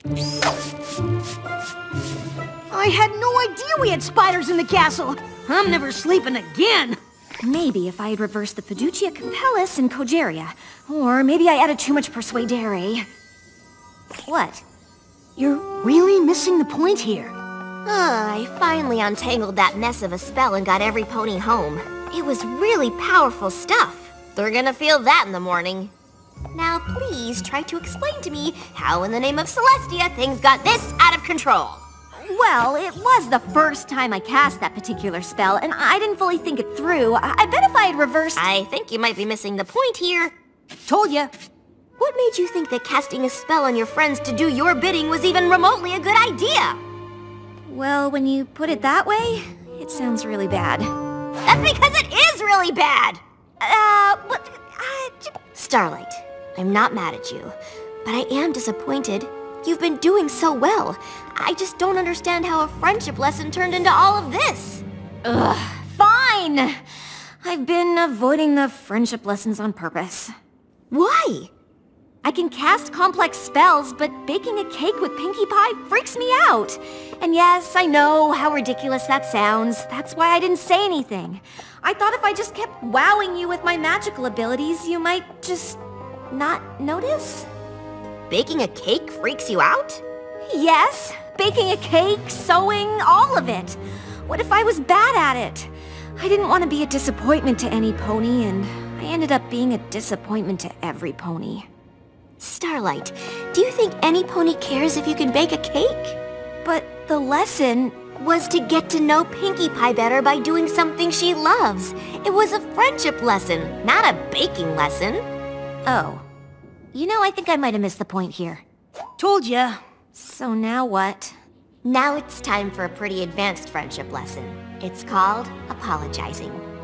I had no idea we had spiders in the castle. I'm never sleeping again. Maybe if I had reversed the Fiducia Compellis and Cogeria. Or maybe I added too much Persuadere. What? You're really missing the point here. I finally untangled that mess of a spell and got every pony home. It was really powerful stuff. They're gonna feel that in the morning. Now please try to explain to me how in the name of Celestia things got this out of control. Well, it was the first time I cast that particular spell, and I didn't fully think it through. I bet if I had reversed... I think you might be missing the point here. Told ya. What made you think that casting a spell on your friends to do your bidding was even remotely a good idea? Well, when you put it that way, it sounds really bad. That's because it is really bad! But... Starlight, I'm not mad at you, but I am disappointed. You've been doing so well. I just don't understand how a friendship lesson turned into all of this. Ugh, fine! I've been avoiding the friendship lessons on purpose. Why? I can cast complex spells, but baking a cake with Pinkie Pie freaks me out. And yes, I know how ridiculous that sounds. That's why I didn't say anything. I thought if I just kept wowing you with my magical abilities, you might just not notice. Baking a cake freaks you out? Yes, baking a cake, sewing, all of it. What if I was bad at it? I didn't want to be a disappointment to any pony, and I ended up being a disappointment to every pony. Starlight, do you think any pony cares if you can bake a cake? But the lesson was to get to know Pinkie Pie better by doing something she loves. It was a friendship lesson, not a baking lesson. Oh. You know, I think I might have missed the point here. Told ya. So now what? Now it's time for a pretty advanced friendship lesson. It's called apologizing.